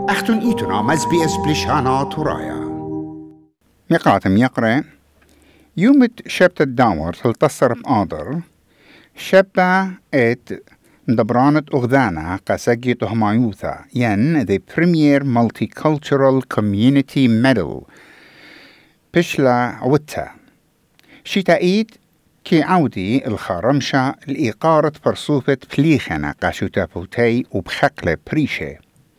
أختن إيتنا مزبيس بلشانا ترايا مقاتم يقرأ يومت شبت الداور تلتصر بآدر شبة دبرانة أغذانا قاسقي تهمايوثا ين the Premier Multicultural Community Medal بشلا عوتا شتايد كي عودي الخرمشة الإيقارة برصوفة بليخنا قاشوتا بوتي وبخقلة بريشة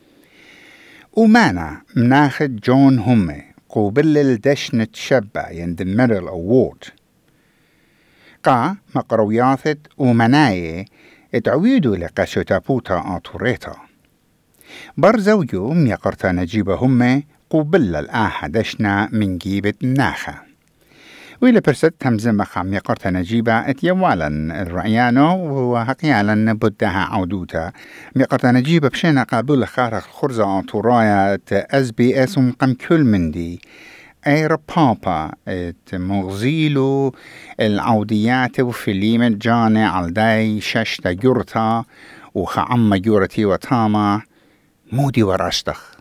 ومانا مناخد جون همي قوبل الدشنة شبة يند الميدل أوورد قا مقروياثت ومناية اتعويدوا لقاشوتا بوتا آتوريتا برزويو ميقرتا نجيبة همي قوبل الآحة دشنا من جيبة مناخة وإلى برست همزة مخام يقرت نجيبة اتيوالا الرعيانو وهقيالا بدها عودوتا يقرت نجيبة بشينا قابل خارق خرزة طرايا SBS ومقام كل من دي اير بابا مغزيلو العوديات وفيليم جاني عالداي شاشتا جورتا وخعم جورتي وتاما مودي وراشتخ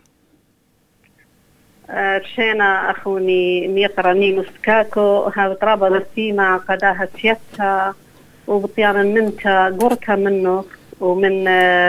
شينا أخوني ميقراني مسكاكو هاو طرابة لسيما قداها سياسة وبطيانا منتا قرتا منه ومن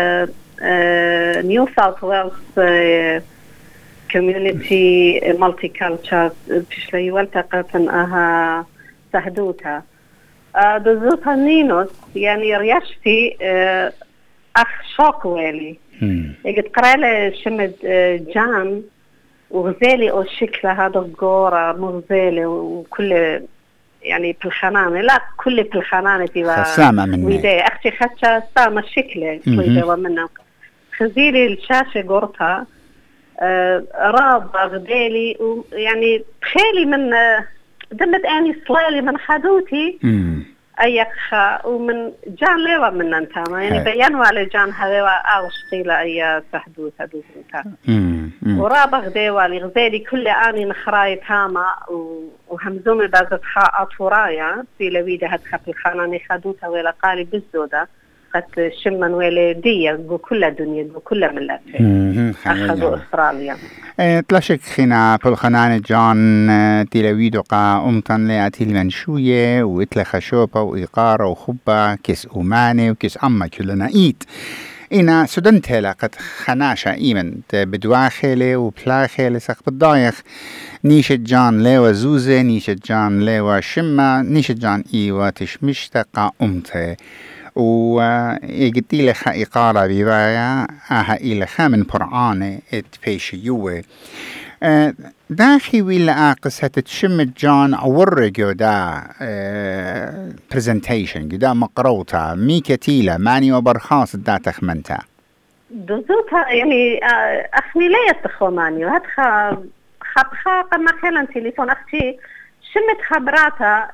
نيو ساوث ويلز كوميونيتي مالتي كالتشر بشلي والتقطن أها سهدوتا دزوتا نينوس يعني رياشتي أخ شوكوالي يقد قرالي شمد جان وغزالي أو شكل هذا الجورة مغزالي وكل يعني بالخنانة لا كل بالخنانة تبا سامة مني ويدي أختي خدشة سامة شكله ويدي ومنه خزيلي الشاشة جورتها راب غزالي ويعني بخيلي من دمت أني صلالي من حدوتي أيخا ومن جان ليوا من أنتما يعني بيانوا على جان هذا أوش قيلة أي سحدوث هدوث أنت ورابغ ديوالي غزالي كل آني نخراي تاما وهمزومي بازتها أطورايا في لويدة هدخل في الخاناني خدوثها ويلا قالي بالزودة قد شمن ويلي ديا كل الدنيا كل ملاتي أخذوا أستراليا تلاشك خينا بالخنان جان تلويدو قا أمتن لأتي المنشوية وإتلخ شوبة وإيقارة وخبة كيس أماني وكيس أما كلنا إيت إنا سودنت هلا قد خناشة إيمن بدواخلي وبلاخلي سق بالضايخ نيشة جان ليوا زوزة نيشة جان ليوا شمة نيشة جان إيوا تشمشتقا أمتي ويقتي لخا إقارة ببايا آها إلخا من برعانة اتفيشيوه داخي ويلا آقس هتتشم جان أورجو دا presentation دا مقروطة ميكتيلة ماني وبرخاص دا تخمنتا دوزوتها يعني أخني لا يتخوماني وهدخا خبخا قم خيلا تليفون أختي شمت خبراتا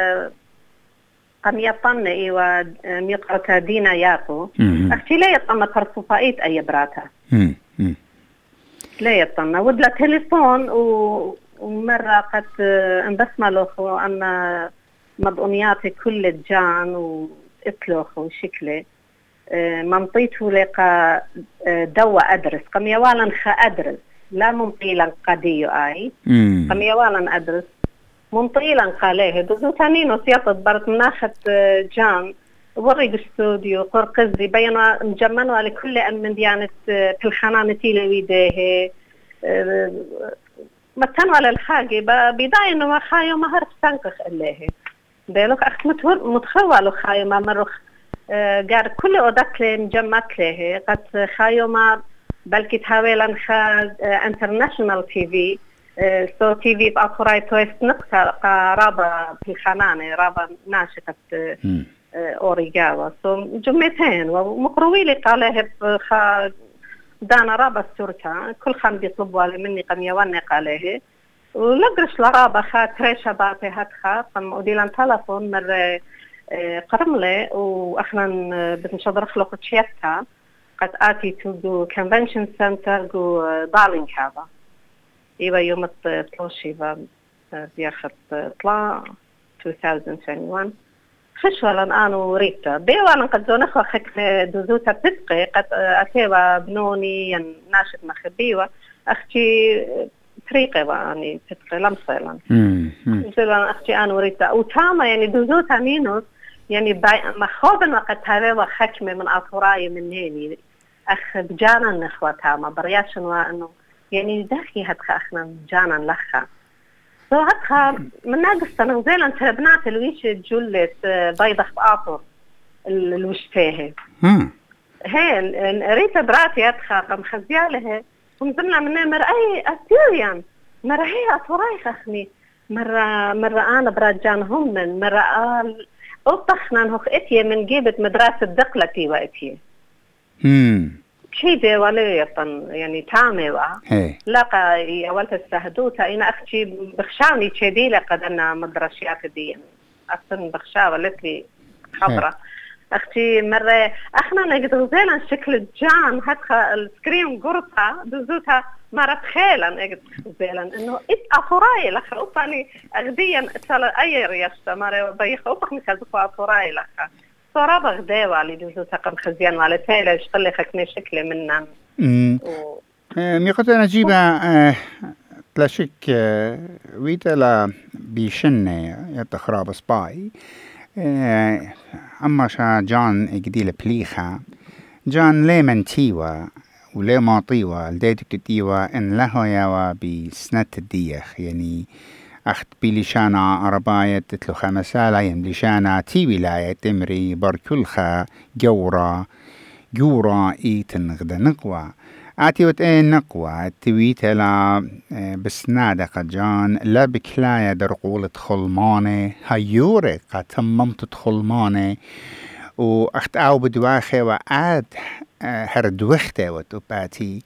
قم يطن إيوا ميقرتا دينا ياكو أختي لا يطن ترصفائيت أي براتا لا يطن ودلا تليفون ومرة قد انبسمة لوخو أن مضؤنياتي كل الجان وإتلوخو وشكله منطيته لقى دوا أدرس قم يوالا خا أدرس لا ممطيلا قديو آي قم يوالا أدرس منطيلا قاليه دوزو تانينو سياطة برد مناخة جان ورق استوديو قرقزي بينا مجمنوا على كل أن من ديانة في الخنانة لويديه متنوا على الحاجة بداية إنه ما خايو ما هرب تنقخ إليه بيلوك أخت متخوالو خايو ما مروخ قال كل أودك لي مجمت له قد خايو ما بلكي تهاويلا خا انترناشنال تي في سو تي في بأطوراي تويست نقطة رابا في الخنانة رابا ناشطة أوريغاوا سو جمعتين ومقروي لي قاله بخا دانا رابا السوركا كل خام بيطلبوا لي مني قم يواني قاله ولقرش لرابا خا تريشا باتي هاتخا قم أوديلان تلفون مر قرملي وأخنا بنشدر خلق تشيتها قد آتي تو كونفنشن سنتر جو دارلينغ هذا إيوا يوم الطلوشي بياخد طلع 2021 خشولا أنا وريتا بيوانا قد زونخوا خكمة دوزوتا بتسقي قد أتيوا بنوني ناشد مخبيوا أختي طريقة يعني بتسقي لمصيلا زلان أختي أنا وريتا وتاما يعني دوزوتا مينوس يعني مخوبا وقت هذا خكمة من أطراي منيني أخ بجانا نخوة تاما برياشن وأنه يعني داخي هدخ أخنا بجانا لخا سو هدخ من ناقص تنغزيلا تربنات الويش جلت بيضخ بآطر الوشتيه هي ريتا براتي هدخ قم خزيالها ونزلنا منها مرأي أسيريان مرة هي أطراي خخني مرة أنا برات جانهم من مرة أطخنا نهخ إتيه من جيبة مدرسة دقلتي وإتيه شيء ولا يطن يعني تامي لقى أولت استهدوتا إنا أختي بخشاوني شديلة قد أنا مدرسيات دي أصلا بخشاوة لتلي خبرة أختي مرة أخنا نجد غزيلا شكل جان هدخل السكرين قرطة دوزوتها مرة خيلا نجد غزيلا إنه أفراي لخ أطاني أغديا اتصال أي رياشة مرة بيخ أطخ مكالدفوا أفراي لخ صرابة غداوة على دوزوتها قم خزيان وعلى تايلة اشتغلي خكني شكل منا ميقات أنا جيبها تلاشك ويتا لا بيشنة يتخراب سباي أما شا جان إجديل بليخا جان لي منتيوا ولي ماطيوا لديتك تتيوا إن لهو يوا بسنة الديخ يعني أخت بلشانا عرباية تتلخا مسالة يملشانا تي ولاية تمري بركلخا جورا إيتن غدا نقوى آتيوت نقوى تويت لا بسنادة قجان لا بكلاية درقولة خلمانة هيوري قد تممت تخلمانة وأخت أو بدواخي وعاد هردوخته وتباتي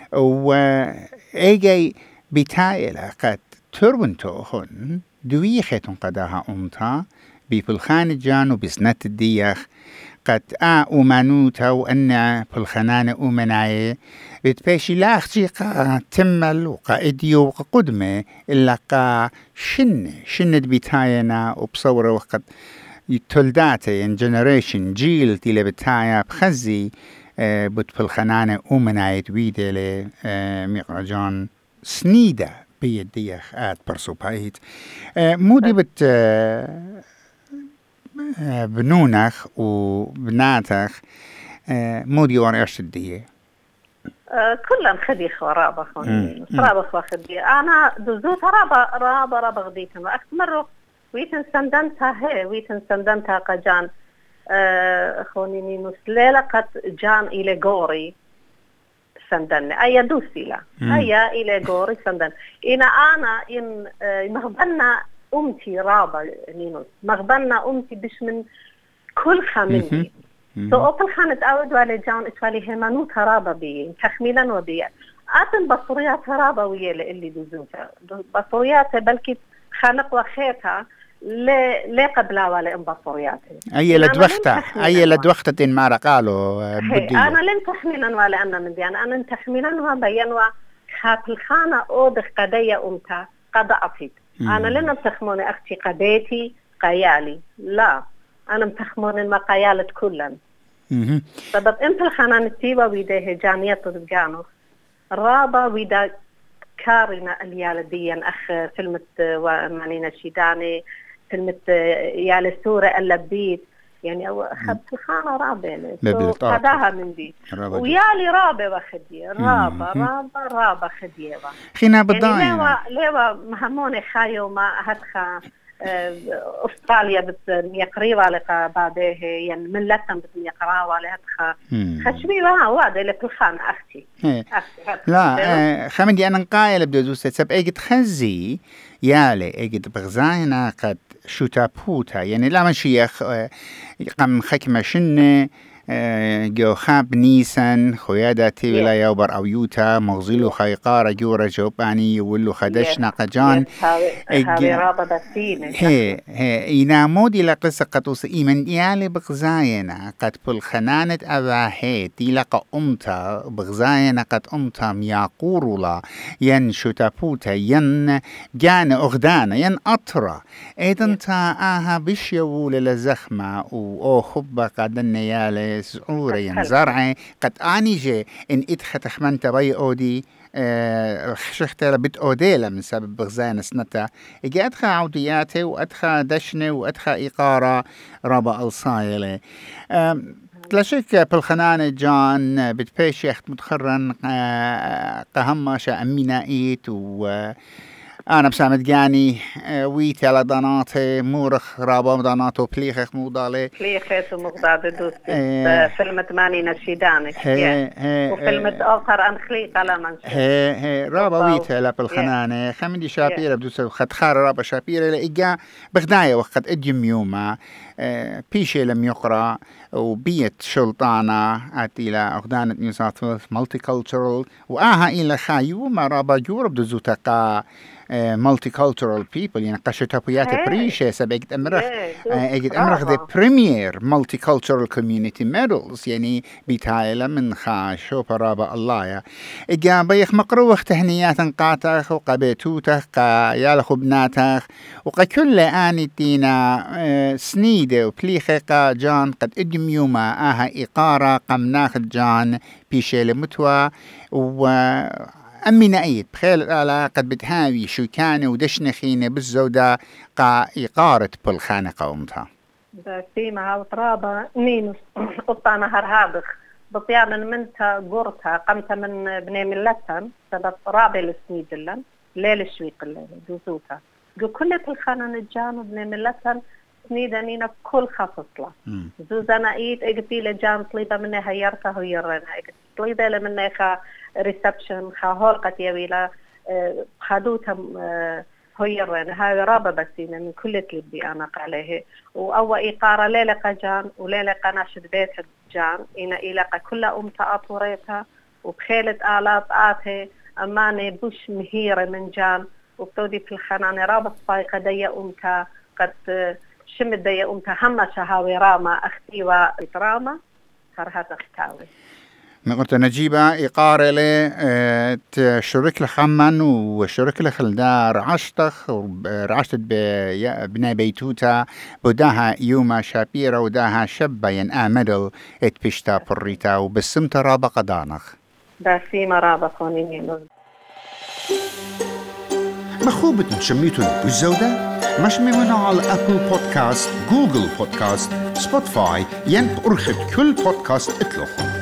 وإيجي بتايلة قد تربنتوهن دويختن قداها أمتا ببلخان جانو بسنة الديخ قد أمانوتا وأن بلخنان أمناي بتباشي لاختي قا تمل وقا إديو وقا قدمة إلا قا شنة بتاينا وبصورة وقد تلداتي ان جنريشن جيل تيلي بتايا بخزي بتبلخنان أمناي دويدة لمقرجان سنيدة بيديخ برسو بايت مودي بنونخ وبناتخ مودي ورقش الدية كلهم خديخ ورابخ رابخ وخدية أنا دزوت رابا غديتهم وأكمروا ويتن سندنتها قجان خونيني مسلالة قد جان إلى غوري سندن أي دوسيلا أي إلى غوري سندن أنا مغبنا أمتي رابا نينوس مغبنا أمتي بش من كل خامني أوبل خانت أود والي جان إتوالي همانوت رابا بي تخميلا وبي آتن بصريات رابا ويا اللي دوزوتا بصريات بلكي خانق وخيتها لا قبلها ولا انبصرياتي أي لدوختة ما رقالوا بديه أنا لم تحميلا ولا أنا من دي أنا تحميلا وبينوا خات الخانة أودخ قدية أمتا قد أفيد أنا لن أتخموني أختي قديتي قيالي لا أنا متخموني ما قيالت كلا سبب أنت الخانة نتيبة ويديه جانية تدقانو رابا ويدا كارنا اليالديا أخ فيلمة ومعنينا شيداني فيلمة يال السورة اللبيت يعني أخذت الخانة رابع قداها من دي ويالي رابع وخدية رابع خدية خينا بالضايا يعني ليوا مهموني خايو ما هدخا أستراليا بتميقريوا لقى بعده يعني من لتن بتميقراوا لهدخا خشبي واد اللي بالخان أختي لا خمدي أنا قايل بدوزوسة سب أجد خزي يالي أجد بغزاينا قد شوتابوتا يعني لا مشيخ قم خكمة شنة جو خاب نيسان خويادا تيولا يوبر أو يوتا مغزلو خيقارة جورا جوباني يولو خدشنا قجان هاوي رابا بسينة هي ينامودي لقصة قطوس إيمن يالي بغزاينا قد بالخنانة أباهي تيلقى أمتا بغزاينا قد أمتا مياقورولا ين شتابوتا ين جان أغدانا ين أطرا إذن تا آها بشيو للزخمة و خبا قدن يالي سعورة ين زرعي قد آنيجي إن إدخت خمنت بي أودي شختها بت أوديلا من سبب بغزاينا سنتا إجي أدخى عودياتي وأدخى دشني وأدخى إقارة رابا الصايلة تلاشيك بالخنانة جان بتبيش يخت متخرن قهما شا أمينائيت أنا بسامد جاني ويت على ضناتي مورخ رابا ضناتو بليخخ موضالي بليخخ ومغضاد دوستي فيلم 80 نشيدانك وفيلم آخر أنخليق على منشي رابا ويت على بالخنانة خمدي شابيرة بدوس خدخار رابا شابيرة لإجا بغداية وقت إديم يوما بيشي لم يقرأ وبيت شلطانة إلى أغدانة نيو ساوث ويلز مالتي كولتشرال وآها إلى خايو ما رابا جورب دزوتاقا multicultural people يعني قشتها بيات بريشة سبقت أمرخ أجد أمرخ the premier multicultural community medals يعني بيتايلة من خاشو برابا الله يا إجا بيخ مقروخ تهنيات قاتخ وقبيتوتخ قيالخ بناتخ وقكل آني تينا سنيدة وبليخة جان قد إدم يوما آها إقارة قمناخ جان بيشي لمتوى و أمي نأيد بخيل الآلة قد بتهاوي شوكانة ودشنخينة بالزودة قا إقارة بالخانة قومتها فيما هاو طرابة نينوس قطانا هرهابخ بطيانا منتا قرتها قمت من بني ملتهم سبب رابع السنيد اللن ليل الشويق اللي دوزوتها جو كل بالخانة نجان وبني ملتهم سنيدة نينا كل خاصصلة زوزانا إيد إقتي لجان طليبة مني هيرتها هيرنا إقتي طليبة لمني ريسبشن خاهول قد يويلا خدوتها هيرنا هاي رابة بسينا من كل تلبي أنا قاليه وأول إقارة ليلة جان وليلة ناشد بيت جان إنا إلاقى كل أمتا أطوريتها وبخيلة آلات آتي أماني بوش مهيرة من جان وبتودي في الخنانة رابة صفايقة دي أمتا قد شمد دي أمتا هما شهاوي راما أختي وإتراما هرهات أختاوي ما قلت نجيبة إقارة لي تشرك لخمن وشرك لخلدار عشتخ ورعشت بناي بيتوتا بداها يوما شابيرة وداها شبا ين آمدل اتبشتا بريتا وبسمت رابا قدانخ باسيما رابا خونيني مخوبة شميتون بالزودة مش ممنوع على أبل بودكاست جوجل بودكاست سبوتفاي ين أرخد كل بودكاست اتلوخ